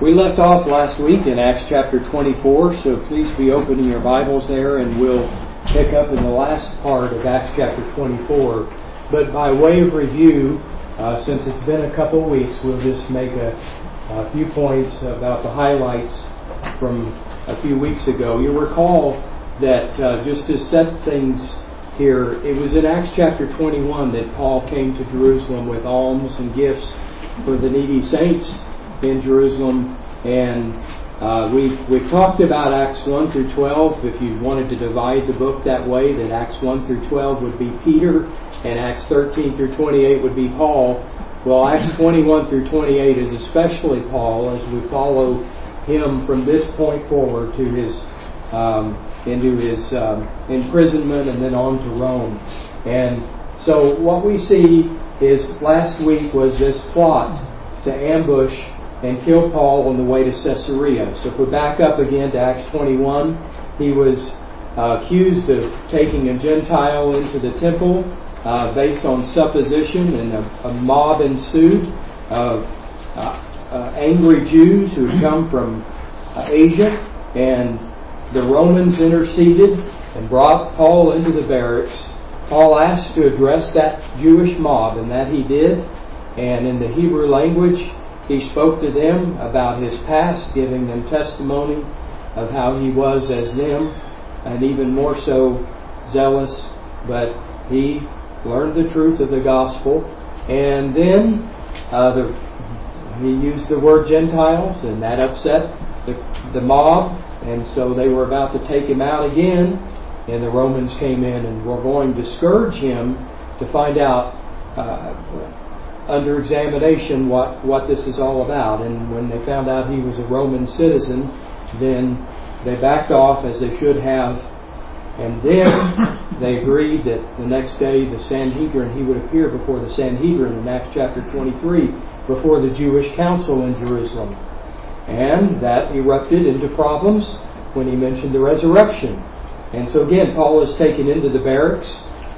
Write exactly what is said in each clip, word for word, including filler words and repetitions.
We left off last week in Acts chapter twenty-four, so please be opening your Bibles there and we'll pick up in the last part of Acts chapter twenty-four. But by way of review, uh, since it's been a couple of weeks, we'll just make a, a few points about the highlights from a few weeks ago. You'll recall that uh, just to set things here, it was in Acts chapter twenty-one that Paul came to Jerusalem with alms and gifts for the needy saints in Jerusalem, and uh, we we talked about Acts one through twelve. If you wanted to divide the book that way, that Acts one through twelve would be Peter, and Acts thirteen through twenty-eight would be Paul. Well, Acts twenty-one through twenty-eight is especially Paul, as we follow him from this point forward to his um, into his um, imprisonment and then on to Rome. And so what we see is last week was this plot to ambush and kill Paul on the way to Caesarea. So if we back up again to Acts twenty-one, he was uh, accused of taking a Gentile into the temple uh, based on supposition, and a, a mob ensued of uh, uh, angry Jews who had come from uh, Asia, and the Romans interceded and brought Paul into the barracks. Paul asked to address that Jewish mob, and that he did, and in the Hebrew language he spoke to them about his past, giving them testimony of how he was as them, and even more so zealous. But he learned the truth of the gospel. And then uh, the, he used the word Gentiles, and that upset the, the mob. And so they were about to take him out again, and the Romans came in and were going to scourge him to find out uh, under examination what, what this is all about. And when they found out he was a Roman citizen, then they backed off, as they should have. And then they agreed that the next day the Sanhedrin, he would appear before the Sanhedrin in Acts chapter twenty-three, before the Jewish council in Jerusalem. And that erupted into problems when he mentioned the resurrection. And so again, Paul is taken into the barracks,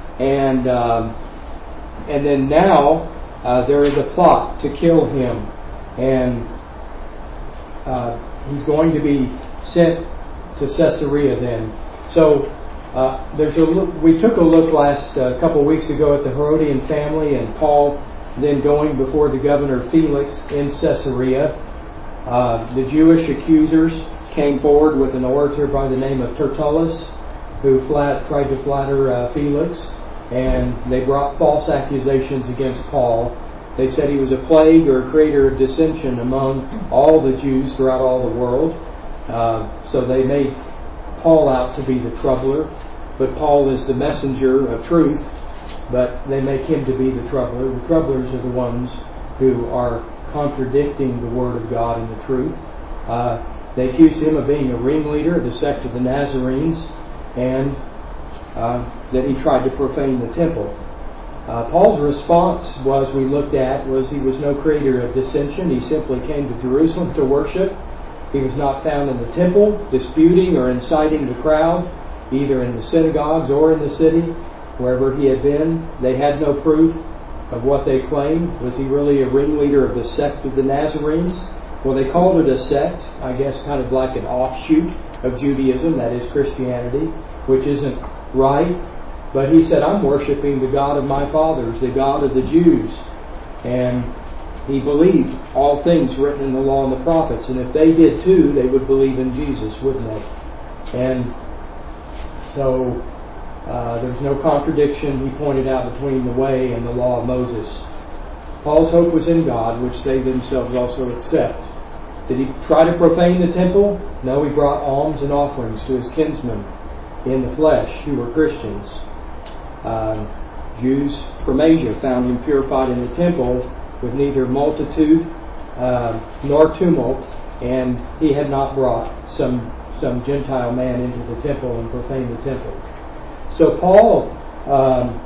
and um, and then now Uh, there is a plot to kill him, and uh, he's going to be sent to Caesarea then. So uh, there's a look, we took a look last uh, couple of weeks ago at the Herodian family, and Paul then going before the governor Felix in Caesarea. Uh, the Jewish accusers came forward with an orator by the name of Tertullus, who flat, tried to flatter uh, Felix. And they brought false accusations against Paul. They said he was a plague or a creator of dissension among all the Jews throughout all the world. Uh, so they made Paul out to be the troubler. But Paul is the messenger of truth, but they make him to be the troubler. The troublers are the ones who are contradicting the Word of God and the truth. Uh, they accused him of being a ringleader of the sect of the Nazarenes, and Uh, that he tried to profane the temple. Uh, Paul's response was, we looked at, was he was no creator of dissension. He simply came to Jerusalem to worship. He was not found in the temple, disputing or inciting the crowd, either in the synagogues or in the city, wherever he had been. They had no proof of what they claimed. Was he really a ringleader of the sect of the Nazarenes? Well, they called it a sect, I guess kind of like an offshoot of Judaism, that is Christianity, which isn't right. But he said, I'm worshiping the God of my fathers, the God of the Jews. And he believed all things written in the law and the prophets. And if they did too, they would believe in Jesus, wouldn't they? And so uh, there's no contradiction, he pointed out, between the way and the law of Moses. Paul's hope was in God, which they themselves also accept. Did he try to profane the temple? No, he brought alms and offerings to his kinsmen in the flesh, who were Christians. Uh, Jews from Asia found him purified in the temple with neither multitude uh, nor tumult, and he had not brought some some Gentile man into the temple and profaned the temple. So Paul um,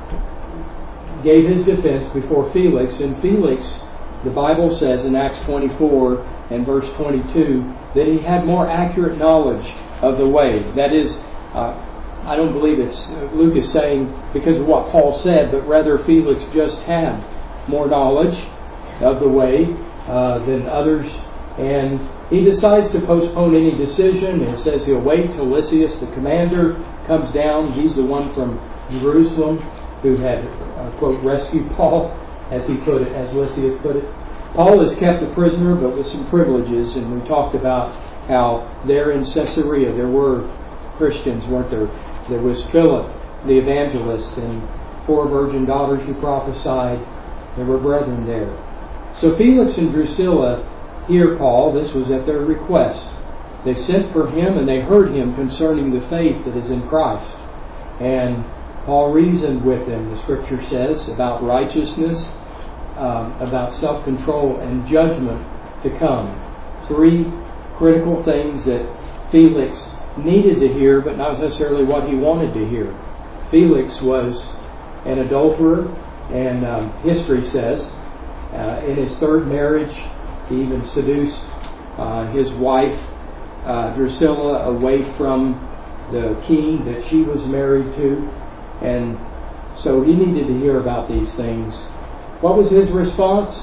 gave his defense before Felix, and Felix, the Bible says in Acts twenty-four and verse twenty-two, that he had more accurate knowledge of the way. That is, Uh, I don't believe it's uh, Luke is saying because of what Paul said, but rather Felix just had more knowledge of the way uh, than others And he decides to postpone any decision and says he'll wait till Lysias, the commander, comes down. He's the one from Jerusalem who had, uh, quote, rescued Paul, as he put it, as Lysias put it. Paul is kept a prisoner, but with some privileges, and we talked about how there in Caesarea there were Christians, weren't there? There was Philip, the evangelist, and four virgin daughters who prophesied. There were brethren there. So Felix and Drusilla hear Paul. This was at their request. They sent for him, and they heard him concerning the faith that is in Christ. And Paul reasoned with them, the Scripture says, about righteousness, um, about self-control, and judgment to come. Three critical things that Felix needed to hear, but not necessarily what he wanted to hear. Felix was an adulterer, and um, history says, uh, in his third marriage, he even seduced uh, his wife, uh, Drusilla, away from the king that she was married to. And so he needed to hear about these things. What was his response?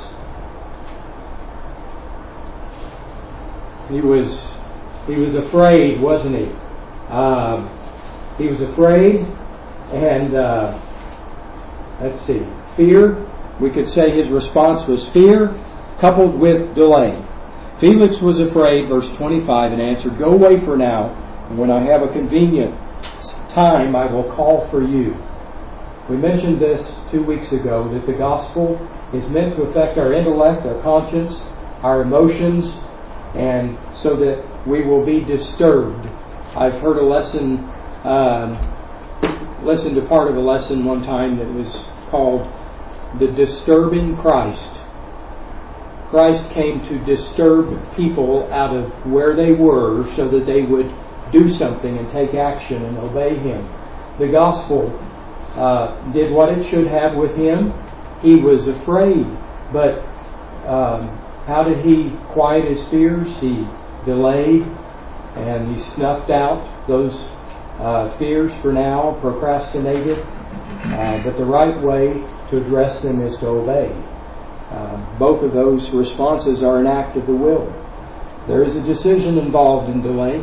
He was he was afraid, wasn't he? Um, he was afraid, and uh, let's see, fear. We could say his response was fear coupled with delay. Felix was afraid, verse twenty-five, and answered, "Go away for now, and when I have a convenient time, I will call for you." We mentioned this two weeks ago, that the gospel is meant to affect our intellect, our conscience, our emotions, and so that we will be disturbed. I've heard a lesson, um, listened to part of a lesson one time that was called The Disturbing Christ. Christ came to disturb people out of where they were so that they would do something and take action and obey Him. The gospel uh, did what it should have with him. He was afraid, but um, how did he quiet his fears? He delayed, and he snuffed out those uh, fears for now, procrastinated. Uh, but the right way to address them is to obey. Uh, both of those responses are an act of the will. There is a decision involved in delay.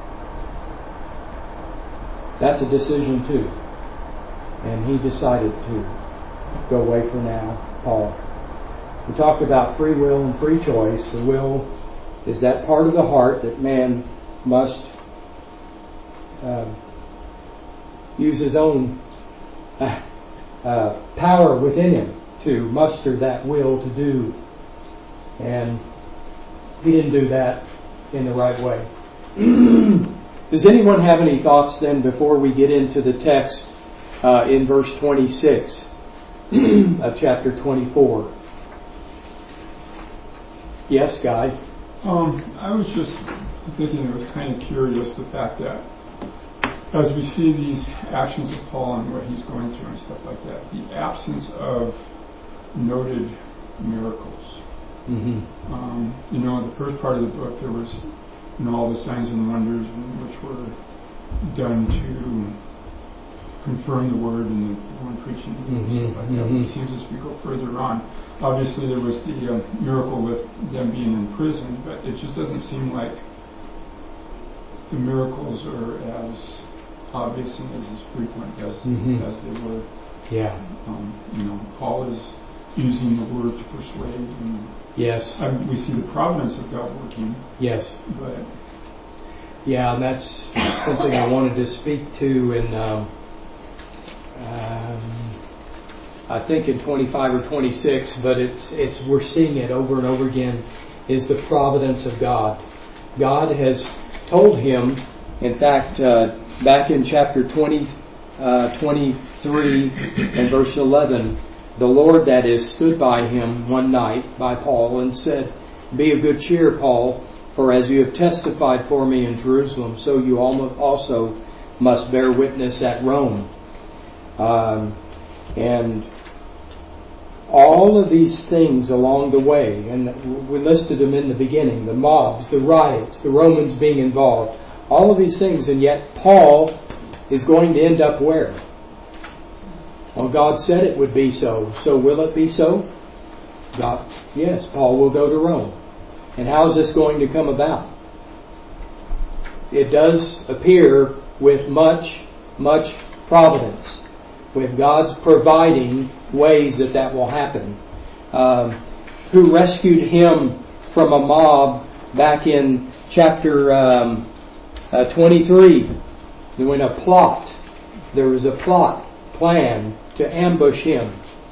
That's a decision too. And he decided to go away for now, Paul. We talked about free will and free choice. The will is that part of the heart that man must uh, use his own uh, uh, power within him to muster that will to do. And he didn't do that in the right way. Does anyone have any thoughts then before we get into the text uh, in verse twenty-six of chapter twenty-four? Yes, Guy? Um, I was just thinking, it was kind of curious, the fact that as we see these actions of Paul and what he's going through and stuff like that, the absence of noted miracles. Mm-hmm. Um, you know, in the first part of the book, there was, you know, all the signs and wonders which were done to confirm the word and the one preaching Mm-hmm. and stuff like that. Mm-hmm. It seems as we go further on, obviously there was the uh, miracle with them being in prison, but it just doesn't seem like the miracles are as obvious and as frequent as Mm-hmm. as they were. Yeah. Um, you know, Paul is using the word to persuade, and Yes. I mean, we see the providence of God working. Yes. But yeah, and that's something I wanted to speak to in, um, um, I think in twenty-five or twenty-six, but it's it's we're seeing it over and over again, is the providence of God. God has told him, in fact, uh, back in chapter twenty, uh, twenty-three and verse eleven, the Lord, that is, stood by him one night, by Paul, and said, "Be of good cheer, Paul, for as you have testified for me in Jerusalem, so you also must bear witness at Rome." Um, and all of these things along the way, and we listed them in the beginning, the mobs, the riots, the Romans being involved, all of these things, and yet Paul is going to end up where? Well, God said it would be so. So will it be so? God, yes, Paul will go to Rome. And how is this going to come about? It does appear with much, much providence, with God's providing ways that that will happen. Um, who rescued him from a mob back in chapter um, uh, twenty-three? When a plot, there was a plot, plan to ambush him.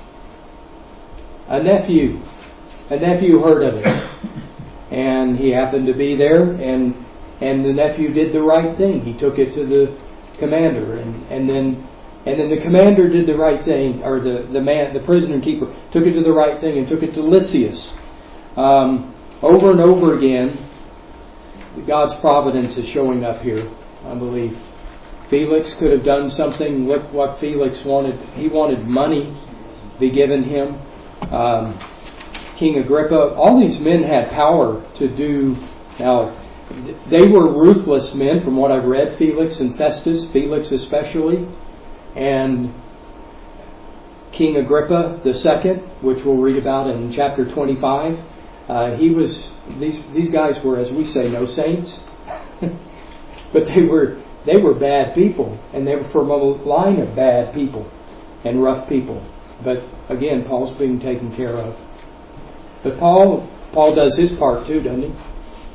A nephew, a nephew heard of it, and he happened to be there, and and the nephew did the right thing. He took it to the commander, and, and then and then the commander did the right thing, or the, the man, the prisoner keeper, took it to the right thing and took it to Lysias. Um, over and over again, God's providence is showing up here, I believe. Felix could have done something. Look what Felix wanted. He wanted money to be given him. Um, King Agrippa, all these men had power to do. Now, they were ruthless men from what I've read, Felix and Festus, Felix especially, and King Agrippa the second, which we'll read about in chapter twenty-five. Uh, he was, these these guys were, as we say, no saints, but they were they were bad people, and they were from a line of bad people and rough people. But again, Paul's being taken care of. But Paul Paul does his part too, doesn't he?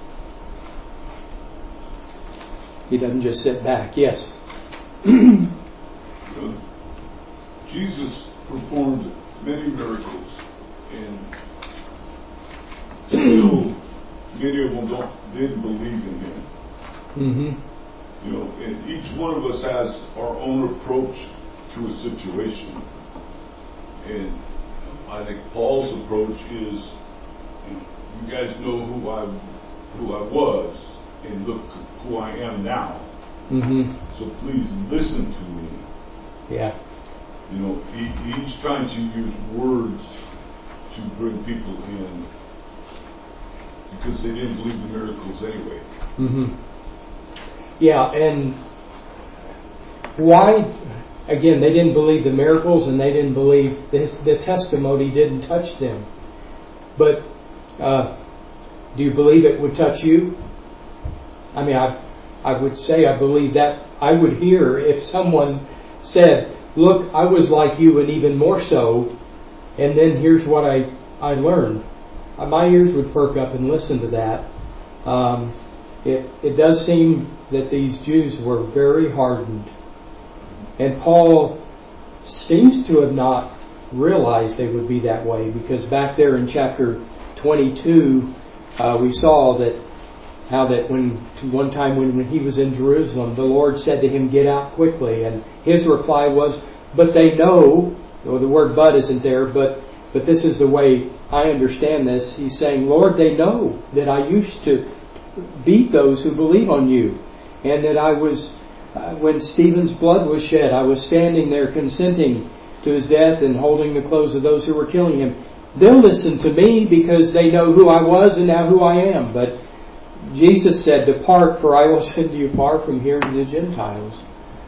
He doesn't just sit back. Yes. Jesus performed many miracles, and still many of them don't, didn't believe in him. Mm-hmm. You know, and each one of us has our own approach to a situation. And I think Paul's approach is, you know, you guys know who I who I was, and look who I am now. Mm-hmm. So please listen to me. Yeah. You know, he, he's trying to use words to bring people in because they didn't believe the miracles anyway. Mm-hmm. Yeah, and why? Again, they didn't believe the miracles, and they didn't believe this, the testimony didn't touch them. But uh, do you believe it would touch you? I mean, I I would say I believe that I would hear if someone said, "Look, I was like you, and even more so, and then here's what I I learned." Uh, my ears would perk up and listen to that. Um, it it does seem that these Jews were very hardened. And Paul seems to have not realized they would be that way, because back there in chapter twenty-two, uh, we saw that how that when one time when, when he was in Jerusalem, the Lord said to him, "Get out quickly." And his reply was, "But they know," or the word "but" isn't there, but but this is the way I understand this. He's saying, "Lord, they know that I used to beat those who believe on you, and that I was." Uh, when Stephen's blood was shed, I was standing there consenting to his death and holding the clothes of those who were killing him. They'll listen to me because they know who I was and now who I am. But Jesus said, "Depart, for I will send you far from here to the Gentiles."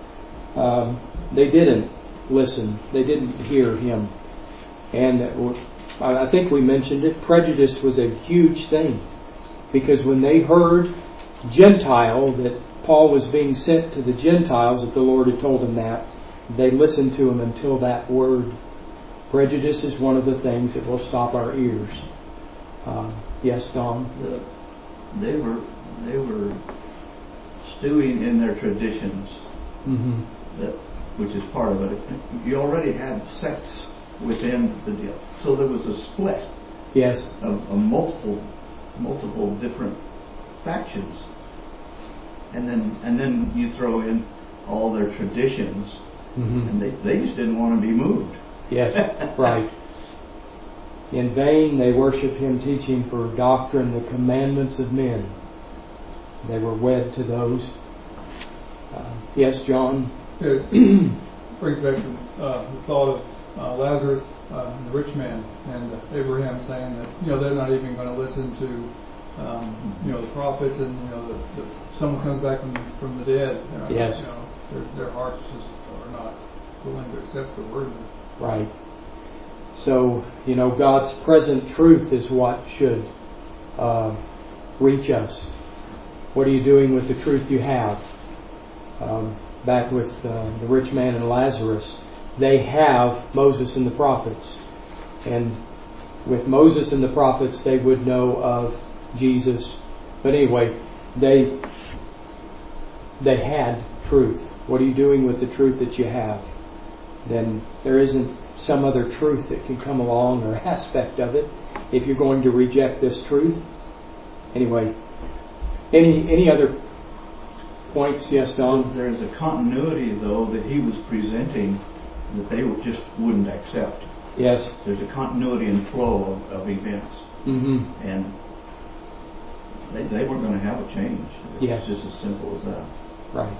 Um, they didn't listen. They didn't hear him. And I think we mentioned it. Prejudice was a huge thing, because when they heard Gentile, that Paul was being sent to the Gentiles, if the Lord had told him that, they listened to him until that word. Prejudice is one of the things that will stop our ears. Uh, yes, Don? The, they were they were stewing in their traditions, mm-hmm. that which is part of it. You already had sects within the deal, so there was a split. Yes, of, of multiple multiple different factions. And then and then you throw in all their traditions, mm-hmm. and they, they just didn't want to be moved. Yes, right. In vain they worship him, teaching for doctrine the commandments of men. They were wed to those. Uh, yes, John? It brings back to uh, the thought of uh, Lazarus uh, and the rich man, and uh, Abraham saying that, you know, they're not even going to listen to Um, you know, the prophets, and you know, the, the, someone comes back from from the dead. You know, yes. You know, their, their hearts just are not willing to accept the word. Right. So, you know, God's present truth is what should uh, reach us? What are you doing with the truth you have? Um, back with uh, the rich man and Lazarus, they have Moses and the prophets. And with Moses and the prophets, they would know of Jesus. But anyway, they they had truth. What are you doing with the truth that you have? Then there isn't some other truth that can come along or aspect of it if you're going to reject this truth. Anyway, any any other points? Yes, Don? There's a continuity, though, that he was presenting that they just wouldn't accept. Yes. There's a continuity and flow of, of events. Mm-hmm. And they, they weren't going to have a change. It's Yes. just as simple as that. Right.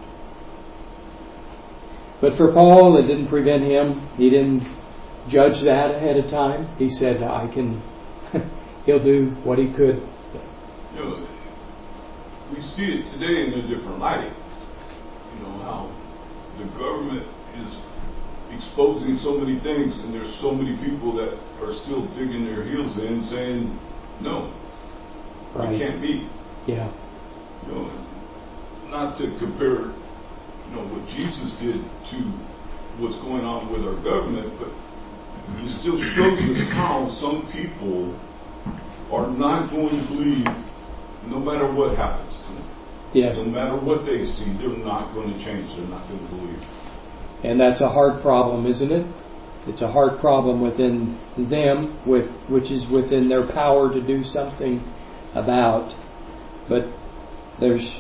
But for Paul, it didn't prevent him. He didn't judge that ahead of time. He said, I can, he'll do what he could. You know, we see it today in a different light. You know, how the government is exposing so many things, and there's so many people that are still digging their heels in saying, no, Right. it can't be. Yeah. You know, not to compare, you know, what Jesus did to what's going on with our government, but he still shows us how some people are not going to believe no matter what happens to them. Yes. No matter what they see, they're not going to change. They're not going to believe. And that's a hard problem, isn't it? It's a hard problem within them, with which is within their power to do something about. But there's,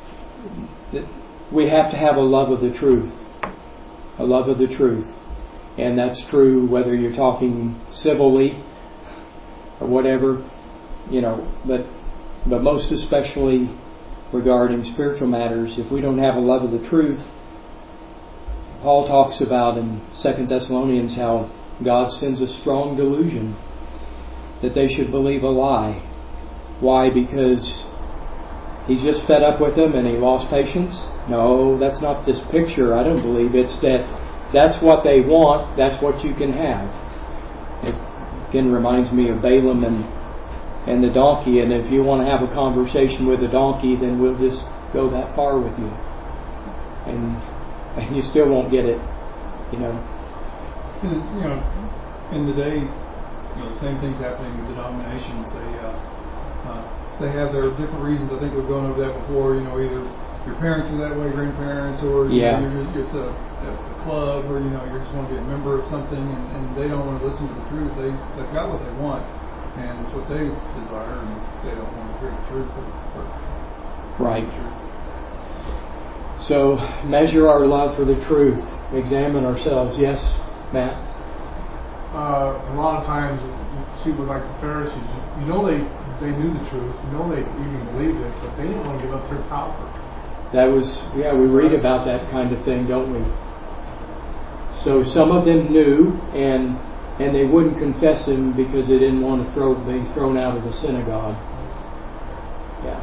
we have to have a love of the truth. A love of the truth. And that's true whether you're talking civilly or whatever, you know, but but most especially regarding spiritual matters. If we don't have a love of the truth, Paul talks about in Second Thessalonians how God sends a strong delusion that they should believe a lie. Why? Because he's just fed up with them and he lost patience? No, that's not this picture. I don't believe it's that that's what they want, that's what you can have. It again reminds me of Balaam and and the donkey, and if you want to have a conversation with a donkey, then we'll just go that far with you. And and you still won't get it, you know. And, you know, in the day, you know, the same thing's happening with denominations. They uh, uh, they have their different reasons. I think we've gone over that before. You know, either your parents are that way, grandparents, or you Yeah. know, you're, it's a it's a club, or you know, you just want to be a member of something, and, and they don't want to listen to the truth. They they've got what they want, and it's what they desire, and they don't want to hear the truth. Or, or Right. the truth. So measure our love for the truth. Examine ourselves. Yes, Matt? Uh, a lot of times, you see with like the Pharisees, you know they they knew the truth, you know they even believed it, but they didn't want to give up their power. That was, yeah, we read about that kind of thing, don't we? So some of them knew, and and they wouldn't confess him because they didn't want to throw be thrown out of the synagogue. Yeah.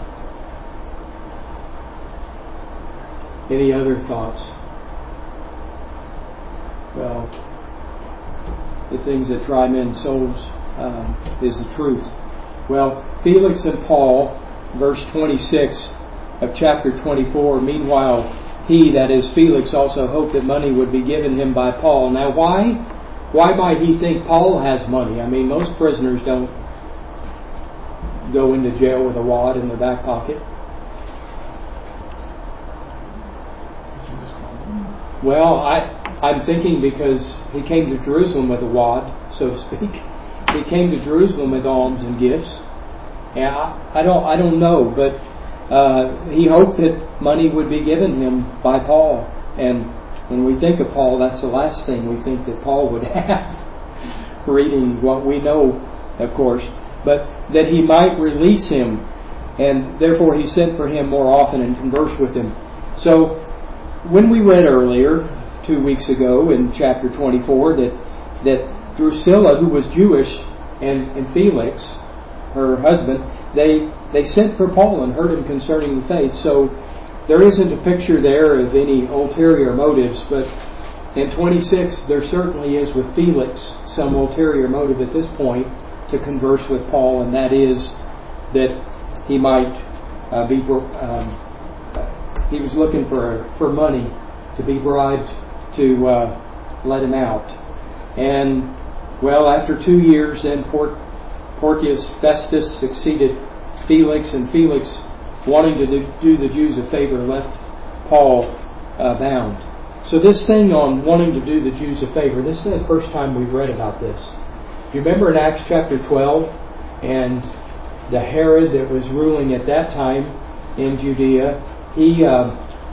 Any other thoughts? Well, the things that try men's souls um, is the truth. Well, Felix and Paul, verse twenty-six of chapter twenty-four, meanwhile, he, that is Felix, also hoped that money would be given him by Paul. Now, why? Why might he think Paul has money? I mean, most prisoners don't go into jail with a wad in their back pocket. Well, I, I'm thinking because he came to Jerusalem with a wad, so to speak. He came to Jerusalem with alms and gifts. And I, I don't, I don't know, but uh, he hoped that money would be given him by Paul. And when we think of Paul, that's the last thing we think that Paul would have. Reading what we know, of course, but that he might release him, and therefore he sent for him more often and conversed with him. So, when we read earlier, two weeks ago in chapter twenty-four, that that Drusilla, who was Jewish, and, and Felix, her husband, they they sent for Paul and heard him concerning the faith. So there isn't a picture there of any ulterior motives, but in twenty-six there certainly is with Felix some ulterior motive at this point to converse with Paul, and that is that he might uh, be. Um, he was looking for for money to be bribed to uh, let him out. And well, after two years, then Por- Porcius Festus succeeded Felix, and Felix, wanting to do, do the Jews a favor, left Paul uh, bound. So this thing on wanting to do the Jews a favor, this is the first time we've read about this. You remember in Acts chapter twelve, and the Herod that was ruling at that time in Judea, he uh,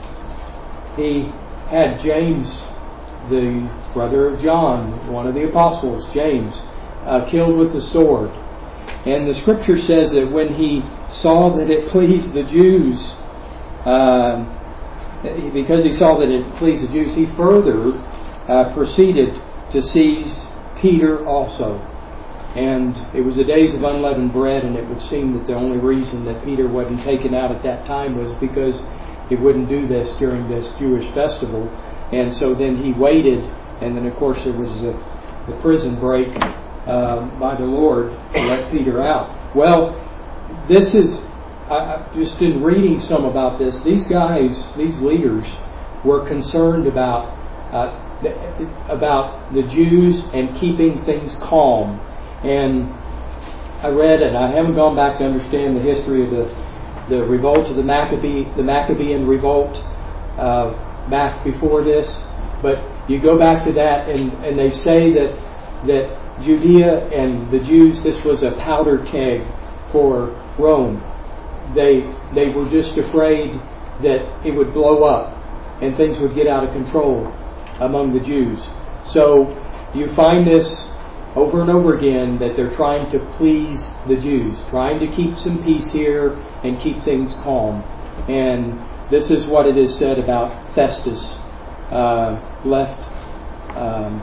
he had James, the brother of John, one of the apostles, James, uh, killed with the sword. And the scripture says that when he saw that it pleased the Jews, uh, because he saw that it pleased the Jews, he further uh, proceeded to seize Peter also. And it was the days of unleavened bread, and it would seem that the only reason that Peter wasn't taken out at that time was because he wouldn't do this during this Jewish festival. And so then he waited, and then of course there was a, the prison break uh, by the Lord to let Peter out. Well, this is, I, just in reading some about this, these guys, these leaders, were concerned about uh, about the Jews and keeping things calm. And I read, and I haven't gone back to understand the history of the the revolt of the Maccabee, the Maccabean revolt uh, back before this, but you go back to that, and, and they say that that Judea and the Jews, this was a powder keg for Rome. They they were just afraid that it would blow up and things would get out of control among the Jews. So you find this over and over again, that they're trying to please the Jews, trying to keep some peace here and keep things calm. And this is what it is said about Festus, uh, left, um,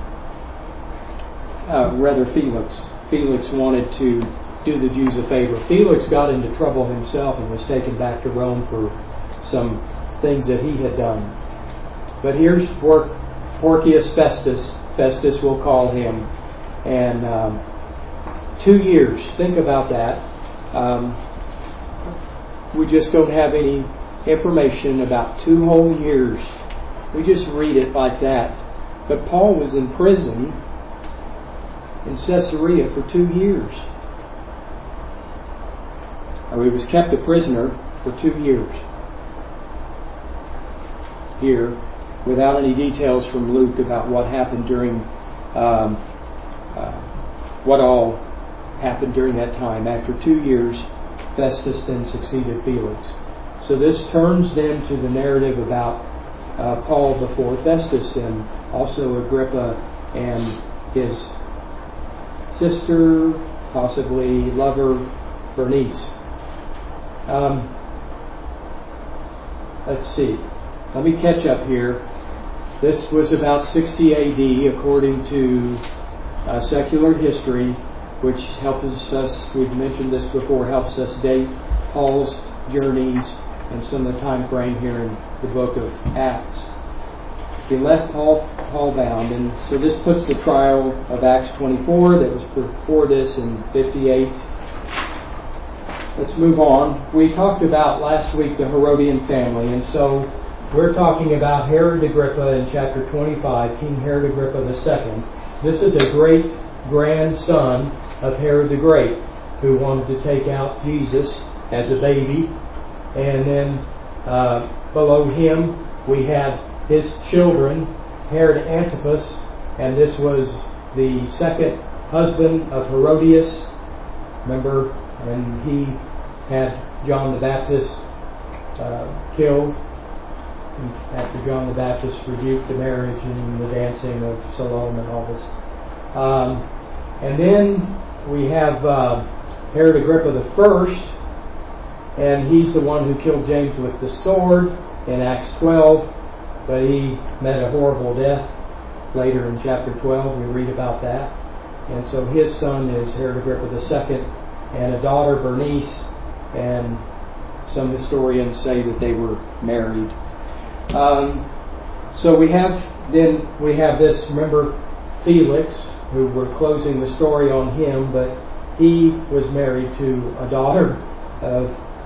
uh, rather Felix. Felix wanted to do the Jews a favor. Felix got into trouble himself and was taken back to Rome for some things that he had done. But here's Por- Porcius Festus. Festus, we'll call him. And um, two years, think about that. Um, we just don't have any information about two whole years. We just read it like that. But Paul was in prison in Caesarea for two years. Or he was kept a prisoner for two years. Here, without any details from Luke about what happened during um, Uh, what all happened during that time. After two years, Festus then succeeded Felix. So this turns then to the narrative about uh, Paul before Festus, and also Agrippa and his sister, possibly lover, Bernice. Um, let's see. Let me catch up here. This was about sixty A D according to Uh, secular history, which helps us, we've mentioned this before, helps us date Paul's journeys and some of the time frame here in the book of Acts. He left Paul, Paul bound, and so this puts the trial of Acts twenty-four that was before this in fifty-eight. Let's move on. We talked about last week the Herodian family, and so we're talking about Herod Agrippa in chapter twenty-five, King Herod Agrippa the Second. This is a great grandson of Herod the Great, who wanted to take out Jesus as a baby. And then uh, below him we had his children, Herod Antipas, and this was the second husband of Herodias. Remember, and he had John the Baptist uh, killed after John the Baptist rebuked the marriage and the dancing of Salome and all this. Um, and then we have uh, Herod Agrippa the First, and he's the one who killed James with the sword in Acts twelve, but he met a horrible death. Later in chapter twelve we read about that. And so his son is Herod Agrippa the Second, and a daughter, Bernice, and some historians say that they were married. Um, so we have, then we have this, remember Felix, who we're closing the story on him, but he was married to a daughter of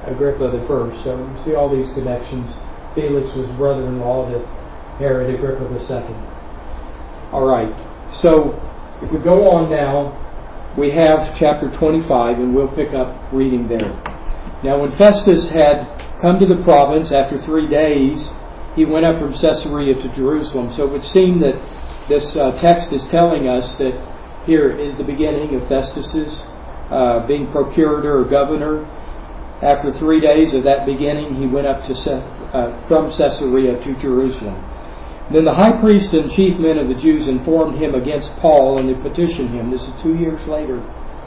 Agrippa the first. So you see all these connections. Felix was brother-in-law to Herod Agrippa the second. All right. So if we go on now, we have chapter twenty-five, and we'll pick up reading there. Now when Festus had come to the province after three days, he went up from Caesarea to Jerusalem. So it would seem that this uh, text is telling us that here is the beginning of Festus's uh, being procurator or governor. After three days of that beginning, he went up to uh, from Caesarea to Jerusalem. Then the high priest and chief men of the Jews informed him against Paul, and they petitioned him. This is two years later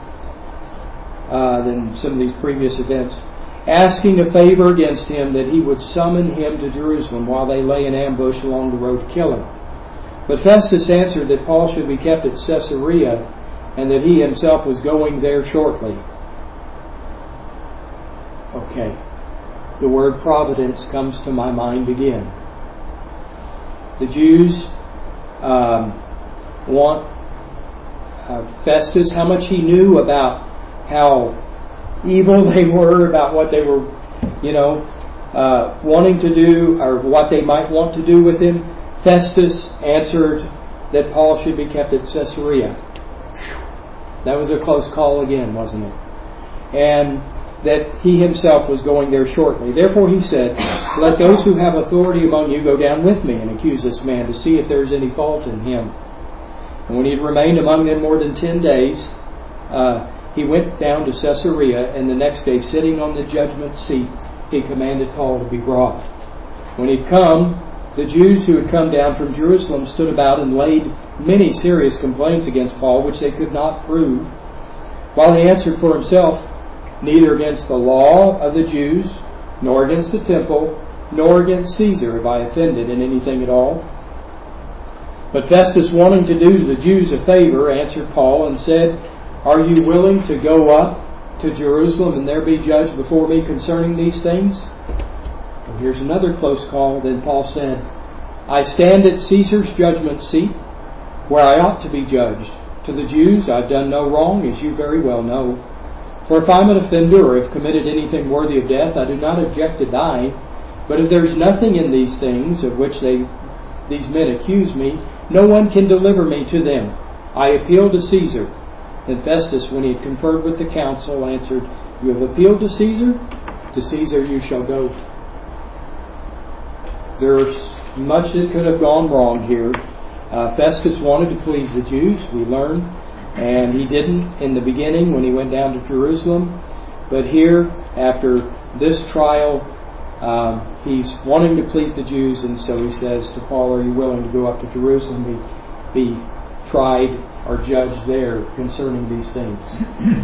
uh, than some of these previous events, asking a favor against him that he would summon him to Jerusalem while they lay in ambush along the road to kill him. But Festus answered that Paul should be kept at Caesarea, and that he himself was going there shortly. Okay, the word providence comes to my mind again. The Jews um, want uh, Festus, how much he knew about how evil they were, about what they were, you know, uh, wanting to do, or what they might want to do with him. Festus answered that Paul should be kept at Caesarea. That was a close call again, wasn't it? And that he himself was going there shortly. Therefore he said, let those who have authority among you go down with me and accuse this man to see if there is any fault in him. And when he had remained among them more than ten days, uh, he went down to Caesarea, and the next day, sitting on the judgment seat, he commanded Paul to be brought. When he'd come, the Jews who had come down from Jerusalem stood about and laid many serious complaints against Paul, which they could not prove, while he answered for himself, neither against the law of the Jews, nor against the temple, nor against Caesar have I offended in anything at all. But Festus, wanting to do the Jews a favor, answered Paul and said, are you willing to go up to Jerusalem and there be judged before me concerning these things? And here's another close call. Then Paul said, I stand at Caesar's judgment seat, where I ought to be judged. To the Jews I've done no wrong, as you very well know. For if I'm an offender or have committed anything worthy of death, I do not object to dying. But if there's nothing in these things of which they these men accuse me, no one can deliver me to them. I appeal to Caesar. Then Festus, when he had conferred with the council, answered, you have appealed to Caesar? To Caesar you shall go. There's much that could have gone wrong here. Uh, Festus wanted to please the Jews, we learn, and he didn't in the beginning when he went down to Jerusalem. But here, after this trial, um, he's wanting to please the Jews, and so he says to Paul, are you willing to go up to Jerusalem and be, be tried or judged there concerning these things?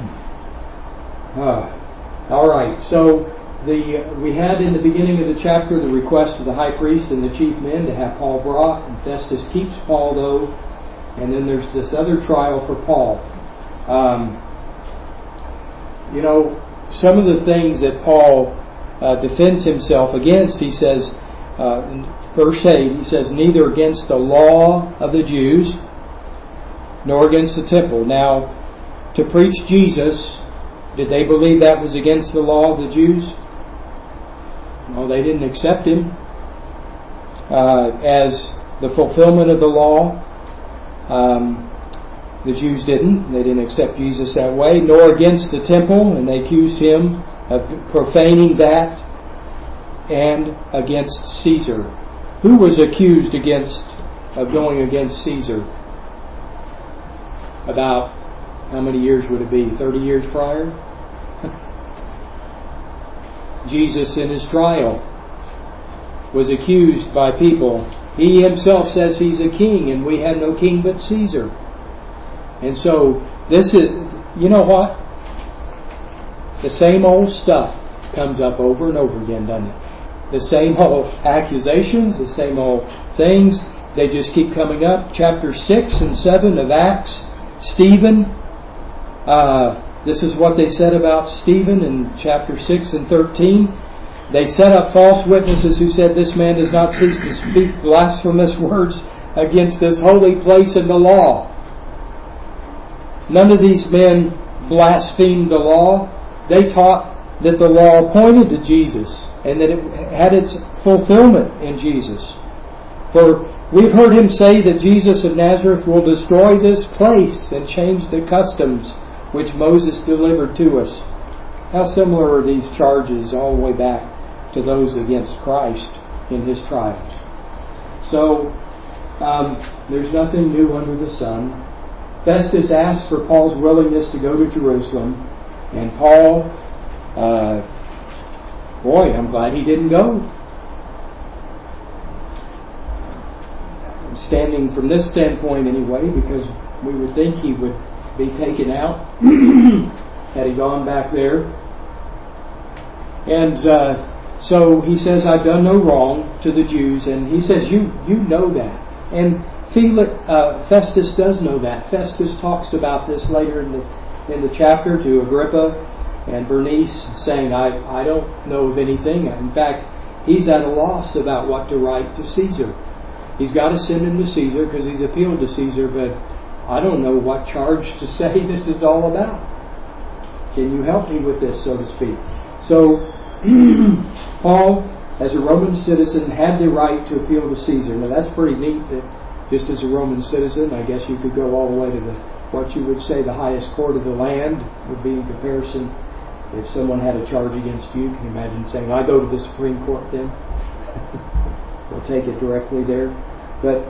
uh, all right, so the uh, we had in the beginning of the chapter the request of the high priest and the chief men to have Paul brought, and Festus keeps Paul though, and then there's this other trial for Paul. Um, you know, some of the things that Paul uh, defends himself against, he says, uh, in verse eight, he says, neither against the law of the Jews, nor against the temple. Now, to preach Jesus, did they believe that was against the law of the Jews? No, they didn't accept him uh, as the fulfillment of the law. Um, the Jews didn't. They didn't accept Jesus that way. Nor against the temple, and they accused him of profaning that, and against Caesar. Who was accused against of going against Caesar? About how many years would it be? Thirty years prior? Jesus in his trial was accused by people. He himself says he's a king, and we had no king but Caesar. And so this is, you know what? The same old stuff comes up over and over again, doesn't it? The same old accusations, the same old things. They just keep coming up. Chapter six and seven of Acts, Stephen. Uh, this is what they said about Stephen in chapter six and thirteen. They set up false witnesses who said this man does not cease to speak blasphemous words against this holy place and the law. None of these men blasphemed the law. They taught that the law pointed to Jesus and that it had its fulfillment in Jesus. For we've heard him say that Jesus of Nazareth will destroy this place and change the customs which Moses delivered to us. How similar are these charges all the way back to those against Christ in his trials? So, um, there's nothing new under the sun. Festus asked for Paul's willingness to go to Jerusalem, and Paul, uh, boy, I'm glad he didn't go. Standing from this standpoint anyway, because we would think he would be taken out had he gone back there. And uh, so he says, I've done no wrong to the Jews, and he says, you you know that. And Felix, uh, Festus does know that. Festus talks about this later in the in the chapter to Agrippa and Bernice, saying, I, I don't know of anything. In fact, he's at a loss about what to write to Caesar. He's got to send him to Caesar because he's appealed to Caesar, but I don't know what charge to say this is all about. Can you help me with this, so to speak? So, Paul, as a Roman citizen, had the right to appeal to Caesar. Now, that's pretty neat that just as a Roman citizen, I guess you could go all the way to the what you would say the highest court of the land would be in comparison. If someone had a charge against you, can you imagine saying, I go to the Supreme Court then? We'll take it directly there. But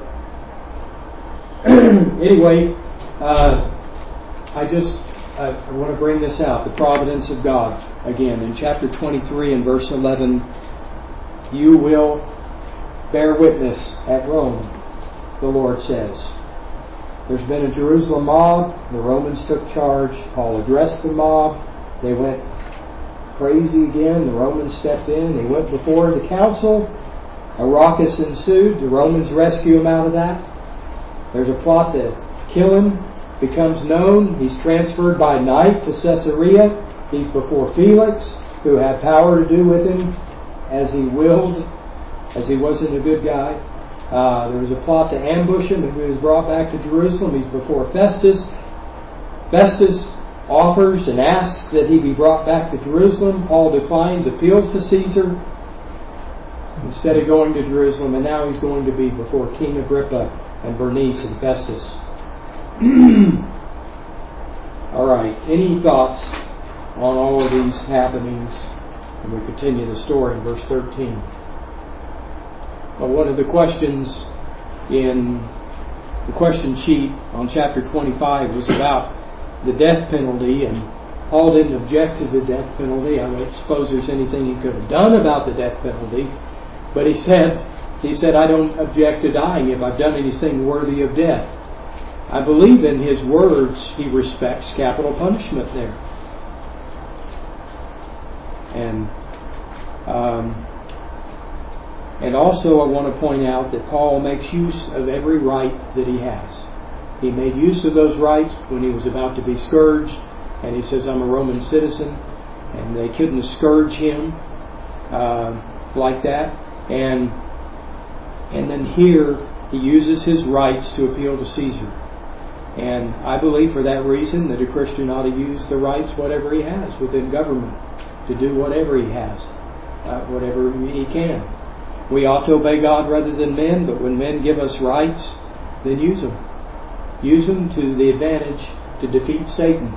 anyway, uh, I just I, I want to bring this out, the providence of God. Again, in chapter twenty-three and verse eleven, you will bear witness at Rome, the Lord says. There's been a Jerusalem mob. The Romans took charge. Paul addressed the mob. They went crazy again. The Romans stepped in. They went before the council. A ruckus ensued. The Romans rescue him out of that. There's a plot to kill him. Becomes known. He's transferred by night to Caesarea. He's before Felix, who had power to do with him as he willed, as he wasn't a good guy. Uh, there was a plot to ambush him, and he was brought back to Jerusalem. He's before Festus. Festus offers and asks that he be brought back to Jerusalem. Paul declines, appeals to Caesar instead of going to Jerusalem, and now he's going to be before King Agrippa and Bernice and Festus. All right, any thoughts on all of these happenings? And we continue the story in verse thirteen. Well, one of the questions in the question sheet on chapter twenty-five was about the death penalty, and Paul didn't object to the death penalty. I don't suppose there's anything he could have done about the death penalty, but he said, he said, I don't object to dying if I've done anything worthy of death. I believe in his words he respects capital punishment there. And um, and also I want to point out that Paul makes use of every right that he has. He made use of those rights when he was about to be scourged, and he says, I'm a Roman citizen, and they couldn't scourge him uh, like that. And and then here he uses his rights to appeal to Caesar. And I believe for that reason that a Christian ought to use the rights, whatever he has within government, to do whatever he has, uh, whatever he can. We ought to obey God rather than men, but when men give us rights, then use them. Use them to the advantage to defeat Satan.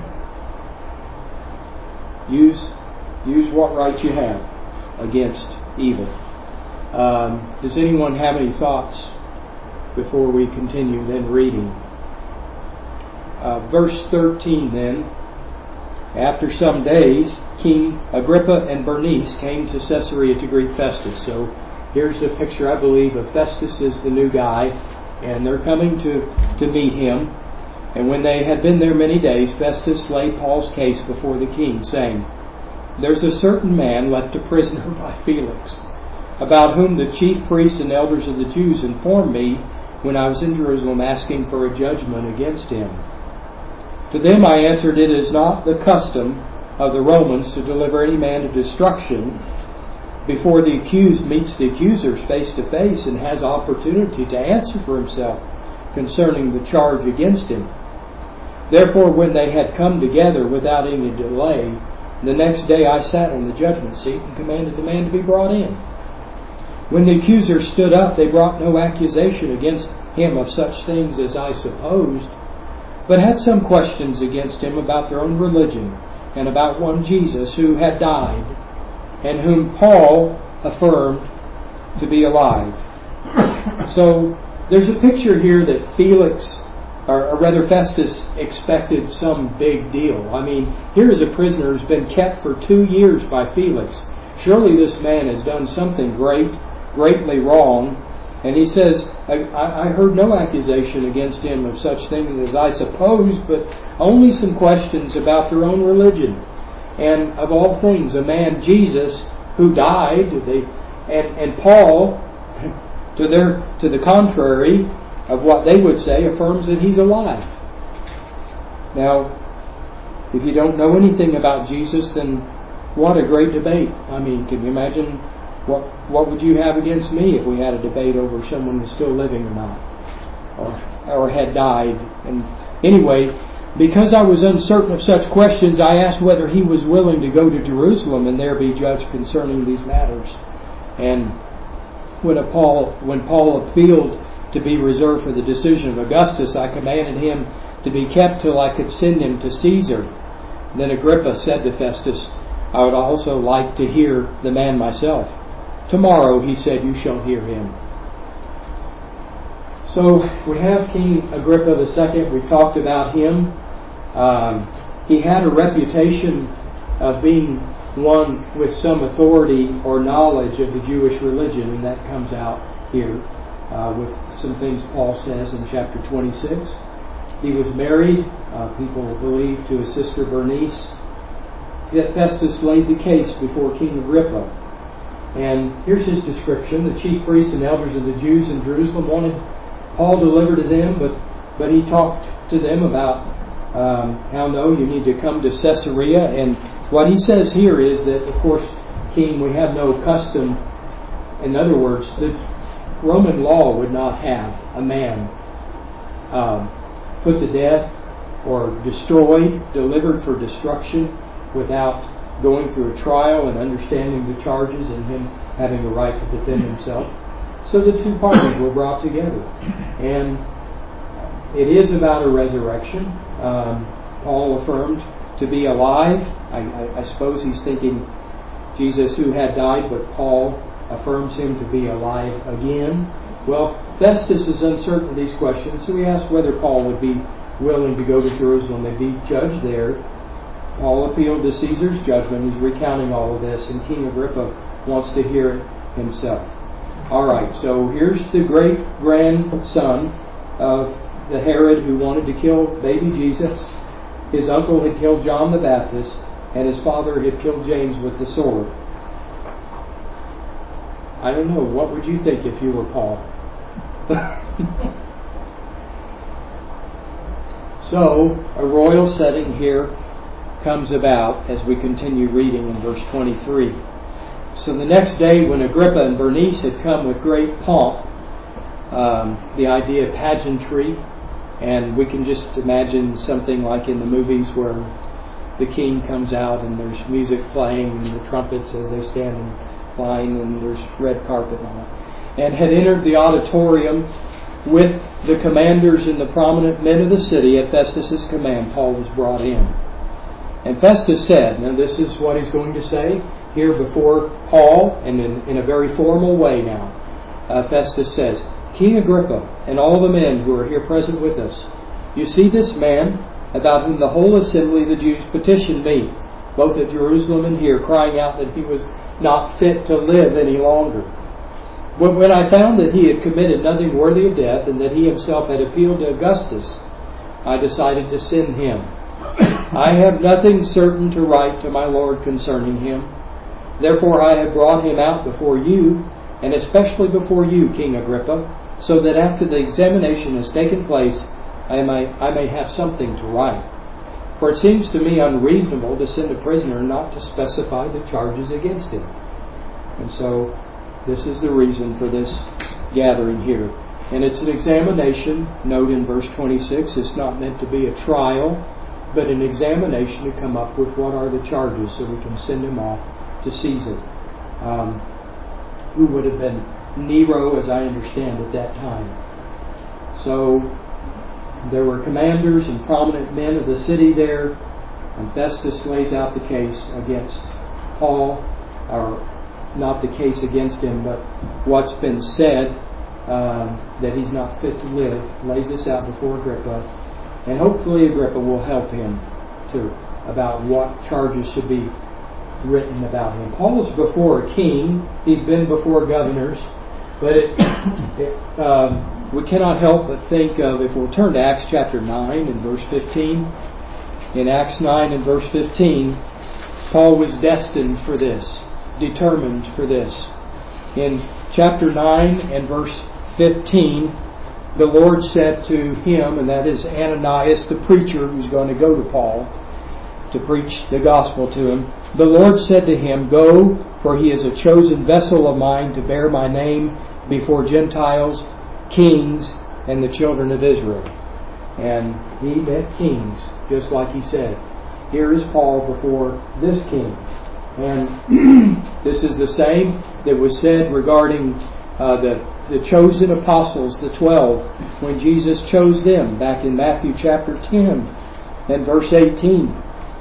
use use what rights you have against evil. Um, does anyone have any thoughts before we continue then reading? Uh, verse thirteen then. After some days, King Agrippa and Bernice came to Caesarea to greet Festus. So here's the picture, I believe, of Festus is the new guy, and they're coming to, to meet him. And when they had been there many days, Festus laid Paul's case before the king, saying, There's a certain man left a prisoner by Felix, about whom the chief priests and elders of the Jews informed me when I was in Jerusalem asking for a judgment against him. To them I answered, It is not the custom of the Romans to deliver any man to destruction before the accused meets the accusers face to face and has opportunity to answer for himself concerning the charge against him. Therefore, when they had come together without any delay, The next day I sat on the judgment seat and commanded the man to be brought in. When the accusers stood up, they brought no accusation against him of such things as I supposed, but had some questions against him about their own religion and about one Jesus who had died and whom Paul affirmed to be alive. So there's a picture here that Felix, or rather Festus, expected some big deal. I mean, here is a prisoner who's been kept for two years by Felix. Surely this man has done something great, greatly wrong. And he says, I, I heard no accusation against him of such things as I supposed, but only some questions about their own religion. And of all things, a man, Jesus, who died, they, and, and Paul, to their to the contrary of what they would say, affirms that he's alive. Now, if you don't know anything about Jesus, then what a great debate. I mean, can you imagine what what would you have against me if we had a debate over someone who's still living or not, or or had died? And anyway, because I was uncertain of such questions, I asked whether he was willing to go to Jerusalem and there be judged concerning these matters. And when a Paul when Paul appealed to be reserved for the decision of Augustus, I commanded him to be kept till I could send him to Caesar. Then Agrippa said to Festus, I would also like to hear the man myself. Tomorrow, he said, you shall hear him. So we have King Agrippa the Second. We've talked about him. Um, he had a reputation of being one with some authority or knowledge of the Jewish religion, and that comes out here uh, with some things Paul says in chapter twenty-six. He was married, uh, people believe, to his sister Bernice. Yet Festus laid the case before King Agrippa. And here's his description. The chief priests and elders of the Jews in Jerusalem wanted Paul delivered to them, but, but he talked to them about um, how no, you need to come to Caesarea. And what he says here is that, of course, King, we have no custom. In other words, the Roman law would not have a man um, put to death or destroyed, delivered for destruction, without going through a trial and understanding the charges and him having a right to defend himself. So the two parties were brought together. And it is about a resurrection. Um, Paul affirmed to be alive. I, I, I suppose he's thinking Jesus who had died, but Paul affirms him to be alive again. Well, Festus is uncertain of these questions, so he asked whether Paul would be willing to go to Jerusalem and be judged there. Paul appealed to Caesar's judgment. He's recounting all of this, and King Agrippa wants to hear it himself. All right, so here's the great-grandson of the Herod who wanted to kill baby Jesus. His uncle had killed John the Baptist, and his father had killed James with the sword. I don't know, what would you think if you were Paul? So, a royal setting here comes about as we continue reading in verse twenty-three. So the next day, when Agrippa and Bernice had come with great pomp, um, the idea of pageantry, and we can just imagine something like in the movies where the king comes out and there's music playing and the trumpets as they stand in line and there's red carpet and all that, and had entered the auditorium with the commanders and the prominent men of the city. At Festus's command, Paul was brought in. And Festus said, now this is what he's going to say here before Paul, and in, in a very formal way now. Uh, Festus says, King Agrippa, and all the men who are here present with us, you see this man about whom the whole assembly of the Jews petitioned me, both at Jerusalem and here, crying out that he was not fit to live any longer. When I found that he had committed nothing worthy of death, and that he himself had appealed to Augustus, I decided to send him. I have nothing certain to write to my Lord concerning him. Therefore I have brought him out before you, and especially before you, King Agrippa, so that after the examination has taken place, I may, I may have something to write. For it seems to me unreasonable to send a prisoner not to specify the charges against him. And so this is the reason for this gathering here. And it's an examination. Note in verse twenty-six, it's not meant to be a trial. but an examination to come up with what are the charges so we can send him off to Caesar, um, who would have been Nero, as I understand, at that time. So there were commanders and prominent men of the city there, and Festus lays out the case against Paul, or not the case against him, but what's been said, uh, that he's not fit to live, lays this out before Agrippa, and hopefully Agrippa will help him to about what charges should be written about him. Paul is before a king. He's been before governors, but it, it, um, we cannot help but think of, if we'll turn to Acts chapter nine and verse fifteen. In Acts nine and verse fifteen, Paul was destined for this, determined for this. In chapter nine and verse fifteen, the Lord said to him, and that is Ananias, the preacher who's going to go to Paul to preach the gospel to him, the Lord said to him, "Go, for he is a chosen vessel of mine to bear my name before Gentiles, kings, and the children of Israel." And he met kings, just like he said. Here is Paul before this king. And this is the same that was said regarding uh, the, the chosen apostles, the twelve, when Jesus chose them back in Matthew chapter ten and verse eighteen.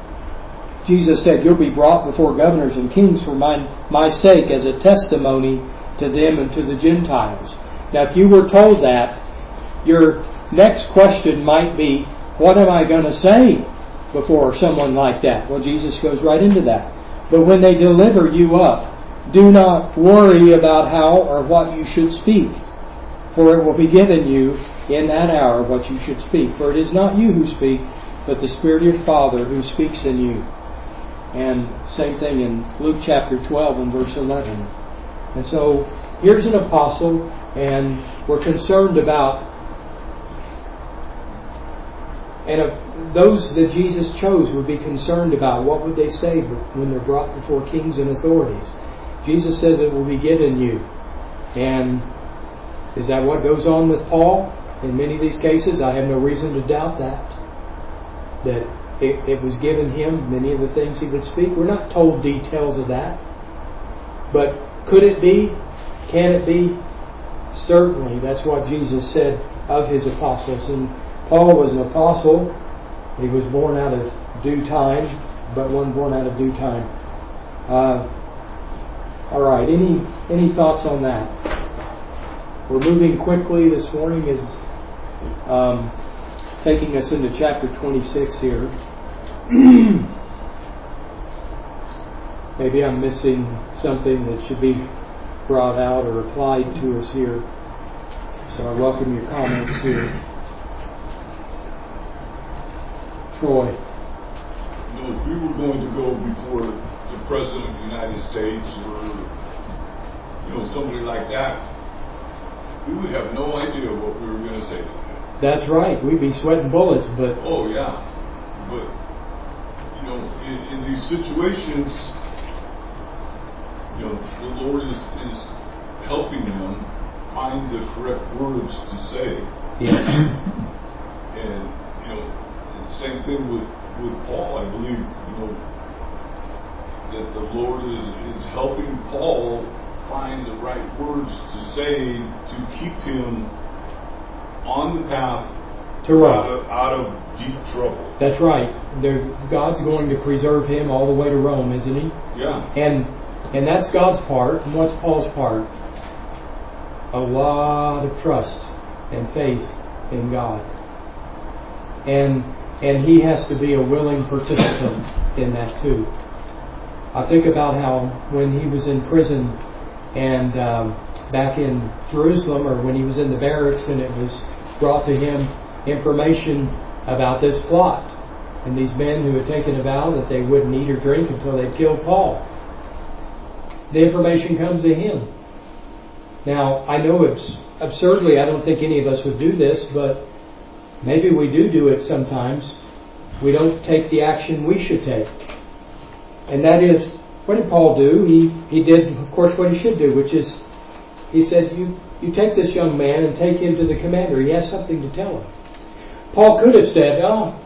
Jesus said, "You'll be brought before governors and kings for my, my sake as a testimony to them and to the Gentiles." Now, if you were told that, your next question might be, what am I going to say before someone like that? Well, Jesus goes right into that. But when they deliver you up, do not worry about how or what you should speak, for it will be given you in that hour what you should speak. For it is not you who speak, but the Spirit of your Father who speaks in you. And same thing in Luke chapter twelve and verse eleven. And so here's an apostle, and we're concerned about, and uh, those that Jesus chose would be concerned about what would they say when they're brought before kings and authorities. Jesus said it will be given you. And is that what goes on with Paul in many of these cases? I have no reason to doubt that. That it, it was given him many of the things he would speak. We're not told details of that. But could it be? Can it be? Certainly. That's what Jesus said of his apostles. And Paul was an apostle. He was born out of due time, but one born out of due time. Uh, all right. Any any thoughts on that? We're moving quickly this morning, is um, taking us into chapter twenty-six here. Maybe I'm missing something that should be brought out or applied to us here. So I welcome your comments here. Troy. You know, if we were going to go before the President of the United States or, you know, somebody like that, we would have no idea what we were going to say to them. That's right. We'd be sweating bullets, but... Oh, yeah. But, you know, in, in these situations, you know, the Lord is, is helping them find the correct words to say. Yes. And, you know, same thing with, with Paul. I believe, you know, that the Lord is, is helping Paul find the right words to say to keep him on the path to Rome. Out of, out of deep trouble. That's right. They're, God's going to preserve him all the way to Rome, isn't he? Yeah. And and that's God's part. And what's Paul's part? A lot of trust and faith in God. And and he has to be a willing participant in that too. I think about how when he was in prison and um, back in Jerusalem, or when he was in the barracks, and it was brought to him information about this plot and these men who had taken a vow that they wouldn't eat or drink until they killed Paul. The information comes to him. Now, I know it's absurdly, I don't think any of us would do this, but maybe we do do it sometimes. We don't take the action we should take. And that is, what did Paul do? He he did, of course, what he should do, which is, he said, you, you take this young man and take him to the commander. He has something to tell him. Paul could have said, oh,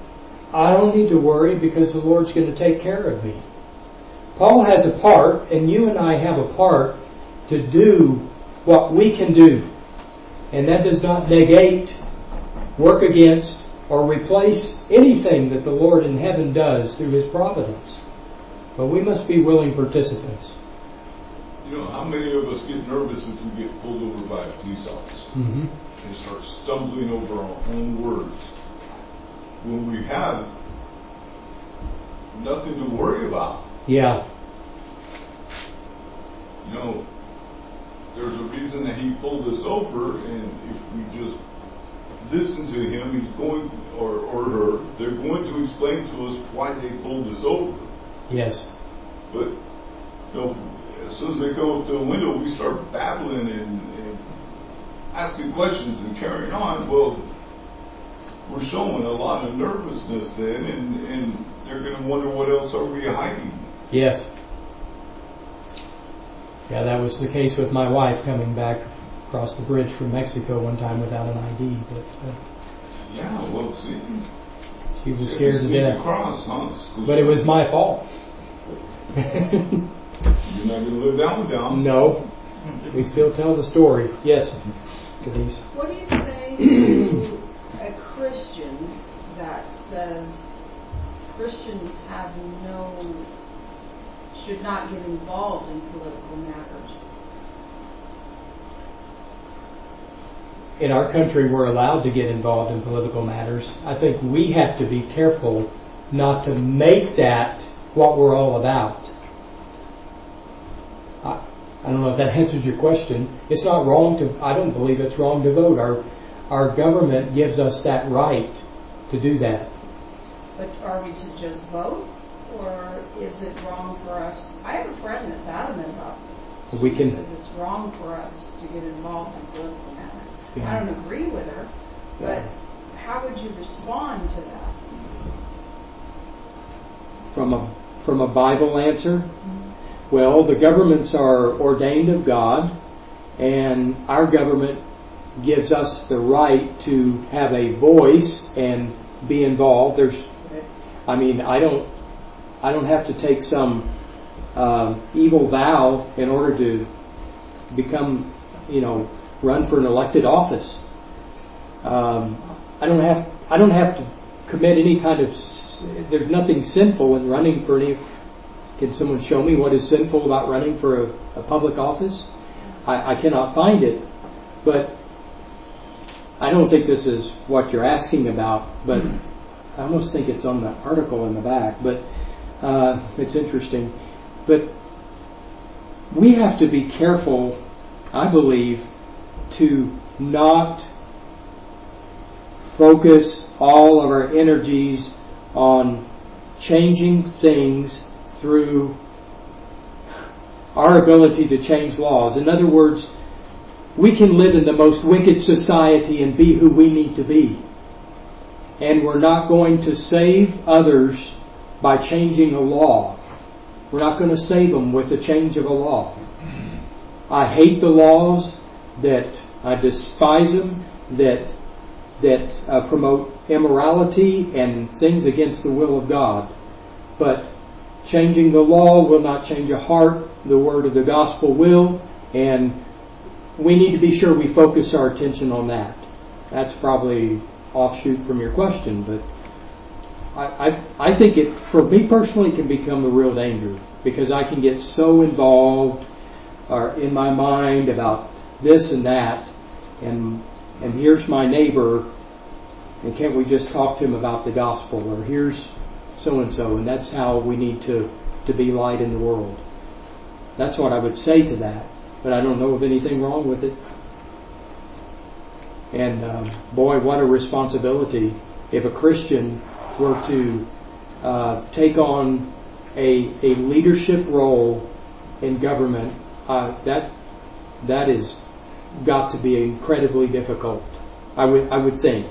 I don't need to worry because the Lord's going to take care of me. Paul has a part, and you and I have a part to do what we can do. And that does not negate, work against, or replace anything that the Lord in heaven does through His providence. But we must be willing participants. You know, how many of us get nervous if we get pulled over by a police officer Mm-hmm. and start stumbling over our own words when we have nothing to worry about? Yeah. You know, there's a reason that he pulled us over, and if we just listen to him, he's going, or, or her, they're going to explain to us why they pulled us over. Yes. But, you know, as soon as they come up to the window, we start babbling and, and asking questions and carrying on. Well, we're showing a lot of nervousness then, and, and they're going to wonder what else are we hiding. Yes. Yeah, that was the case with my wife coming back across the bridge from Mexico one time without an I D. But uh, Yeah, well, see, she was scared to sneak death. across, huh? But it was my fault. You're not going to live that one down. No. We still tell the story. Yes, Denise. What do you say to a Christian that says Christians have no, should not get involved in political matters? In our country, we're allowed to get involved in political matters. I think we have to be careful not to make that what we're all about. I, I don't know if that answers your question. It's not wrong to, I don't believe it's wrong to vote. Our, our government gives us that right to do that. But are we to just vote? Or is it wrong for us? I have a friend that's adamant about this. We She can- says it's wrong for us to get involved in political matters. Yeah. I don't agree with her, but how would you respond to that? From a from a Bible answer? Well, the governments are ordained of God, and our government gives us the right to have a voice and be involved. There's, I mean, I don't, I don't have to take some uh, evil vow in order to become, you know, run for an elected office. Um, I don't have, I don't have to commit any kind of. There's nothing sinful in running for any. Can someone show me what is sinful about running for a, a public office? I, I cannot find it, but I don't think this is what you're asking about. But I almost think it's on the article in the back. But uh, it's interesting. But we have to be careful, I believe, to not focus all of our energies on changing things through our ability to change laws. In other words, we can live in the most wicked society and be who we need to be. And we're not going to save others by changing a law. We're not going to save them with the change of a law. I hate the laws that I despise them, that that uh, promote immorality and things against the will of God. But changing the law will not change a heart. The word of the gospel will, and we need to be sure we focus our attention on that. That's probably offshoot from your question, but I, I, I think it, for me personally, can become a real danger because I can get so involved or in my mind about this and that, and and here's my neighbor, and can't we just talk to him about the gospel? Or here's so and so, and that's how we need to, to be light in the world. That's what I would say to that, but I don't know of anything wrong with it. And um, boy, what a responsibility if a Christian were to uh, take on a a leadership role in government. Uh, that that is got to be incredibly difficult. I would I would think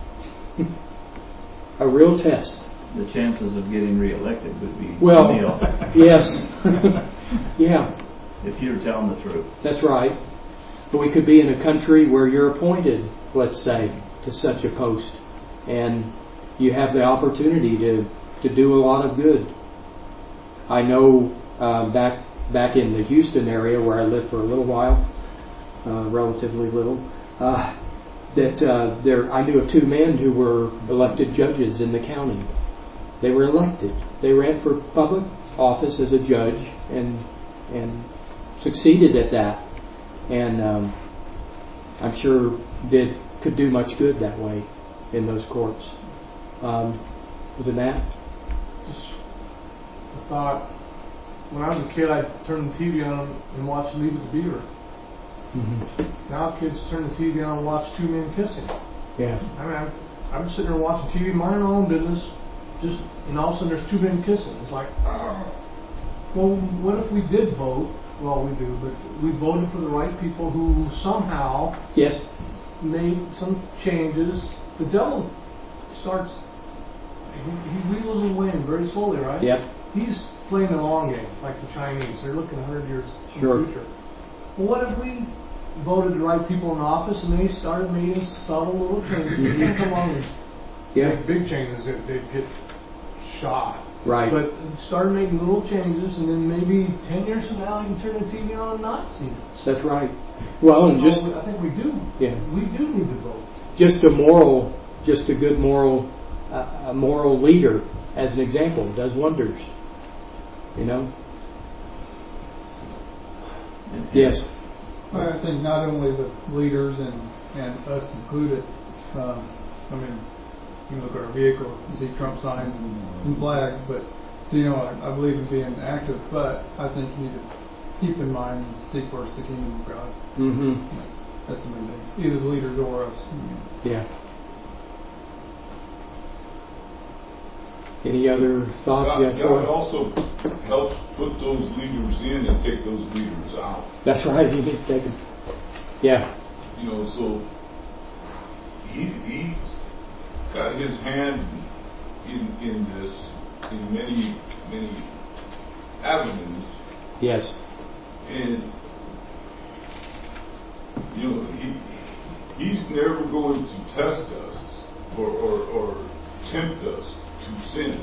a real test. The chances of getting reelected would be Well, nil. yes, yeah, If you're telling the truth. that's right. But we could be in a country where you're appointed, let's say, to such a post, and you have the opportunity to, to do a lot of good. I know uh, back back in the Houston area where I lived for a little while, uh, relatively little, uh, that uh, there I knew of two men who were elected judges in the county. They were elected. They ran for public office as a judge and and succeeded at that. And um, I'm sure did could do much good that way in those courts. Um, was it Matt? Just a thought. When I was a kid, I'd turn the T V on and watch Leave It to Beaver. Mm-hmm. Now kids turn the T V on and watch two men kissing. Yeah. I mean, I'm, I'm sitting there watching T V, minding my own business, just, and all of a sudden there's two men kissing. It's like, oh. Well, what if we did vote? Well, we do, but we voted for the right people who somehow Yes. made some changes. The devil starts, he, he wheels and wins very slowly, right? Yep. He's playing the long game, like the Chinese. They're looking a hundred years in Sure. the future. Well, what if we voted the right people in office and they started making subtle little changes? They can't come along and Yeah. make big changes if they get shot. Right. But started making little changes, and then maybe ten years from now, you can turn the T V on and not see this. That's right. Well, and just So I think we do. Yeah. We do need to vote. just a moral, just a good moral, uh, a moral leader, as an example, does wonders. You know. Yes. I think not only the leaders and, and us included, um, I mean, you can look at our vehicle, you see Trump signs and, and flags, but, so, you know, I, I believe in being active, but I think you need to keep in mind and seek first the kingdom of God. Mm-hmm. That's, that's the main thing. Either the leaders or us. Yeah. Any other thoughts? God, Yeah, God Troy? also helps put those leaders in and take those leaders out. That's right. You need to take them. Yeah. You know, so he he's got his hand in in this in many many avenues, Yes. and you know he he's never going to test us or or, or tempt us to sin.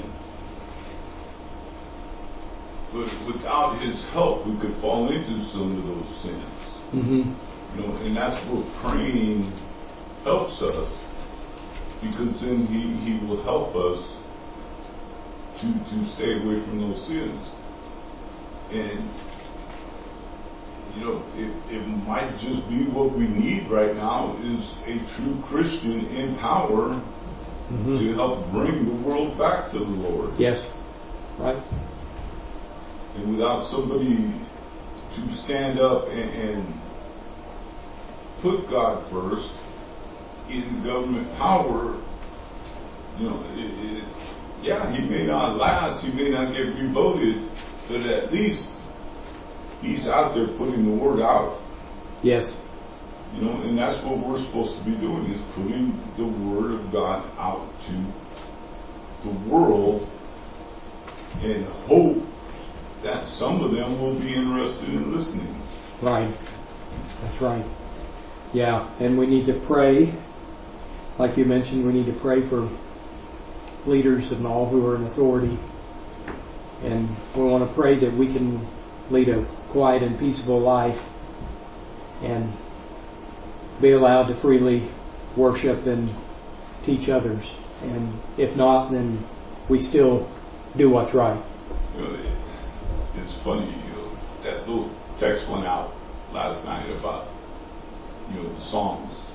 But without his help, we could fall into some of those sins. Mm-hmm. You know, and that's where praying helps us, because then he, he will help us to to stay away from those sins. And you know, it, it might just be what we need right now is a true Christian in power Mm-hmm. to help bring the world back to the Lord. Yes. Right. And without somebody to stand up and, and put God first in government power, you know, it, it, yeah, he may not last, he may not get revoted, but at least he's out there putting the word out. Yes. You know, and that's what we're supposed to be doing, is putting the word of God out to the world and hope that some of them will be interested in listening. Right. That's right. Yeah, and we need to pray. Like you mentioned, we need to pray for leaders and all who are in authority. And we want to pray that we can lead a quiet and peaceful life and be allowed to freely worship and teach others. And if not, then we still do what's right. You know, it, it's funny, you know, that little text went out last night about, you know, the songs.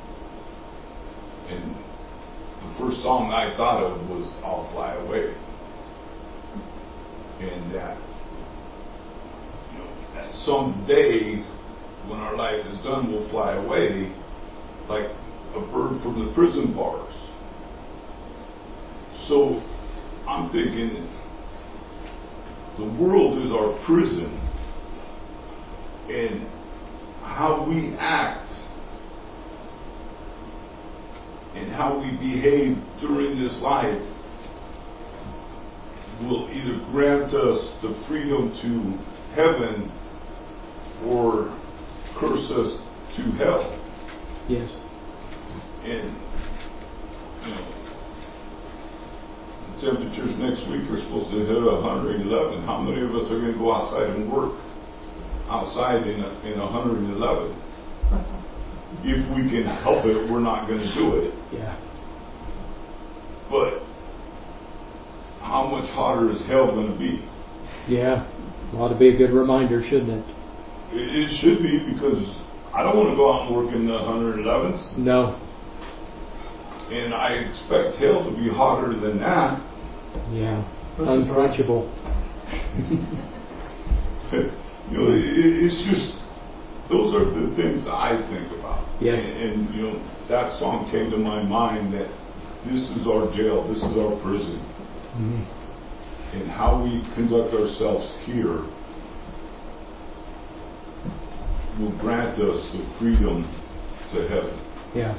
And the first song I thought of was I'll Fly Away. And that, you know, that someday when our life is done, we'll fly away like a bird from the prison bars. So I'm thinking the world is our prison, and how we act and how we behave during this life will either grant us the freedom to heaven or curse us to hell. Yes. And, you know, temperatures next week are supposed to hit one hundred eleven. How many of us are going to go outside and work outside in, a, in one hundred eleven? If we can help it, we're not going to do it. Yeah. But how much hotter is hell going to be? Yeah. Ought to be a good reminder, shouldn't it? It, it should be, because I don't want to go out and work in the one hundred elevens. No. And I expect hell to be hotter than that. Yeah. Unquenchable. You know, it, it's just, those are the things I think about. Yes. And, and, you know, that song came to my mind, that this is our jail, this is our prison. Mm-hmm. And how we conduct ourselves here will grant us the freedom to heaven. Yeah.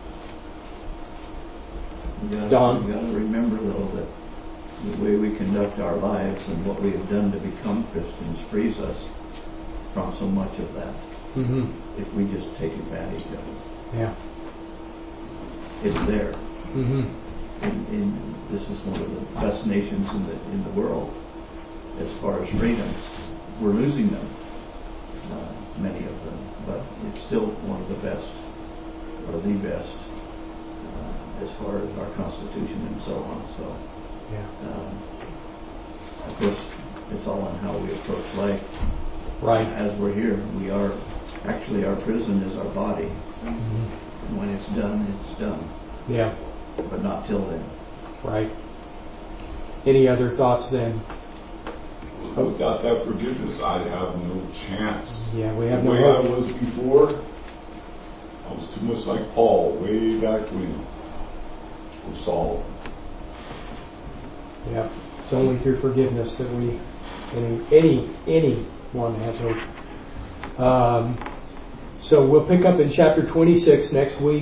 You gotta, Don? you gotta remember, though, that the way we conduct our lives and what we have done to become Christians frees us from so much of that. Mm-hmm. If we just take advantage of it. Yeah. It's there. Mm-hmm. And, and this is one of the best nations in the in the world as far as freedom. We're losing them, uh, many of them, but it's still one of the best, or the best, uh, as far as our Constitution and so on. So, Yeah. um, of course, it's all on how we approach life. Right. As we're here, we are actually, our prison is our body. Mm-hmm. And when it's done, it's done. Yeah. But not till then. Right. Any other thoughts then? Without that forgiveness, I'd have no chance. Yeah, we have the no way hope. I was before, I was too much like Paul way back when, or Saul. Yeah. It's only through forgiveness that we, any, any, anyone has hope. Um, so we'll pick up in chapter twenty-six next week.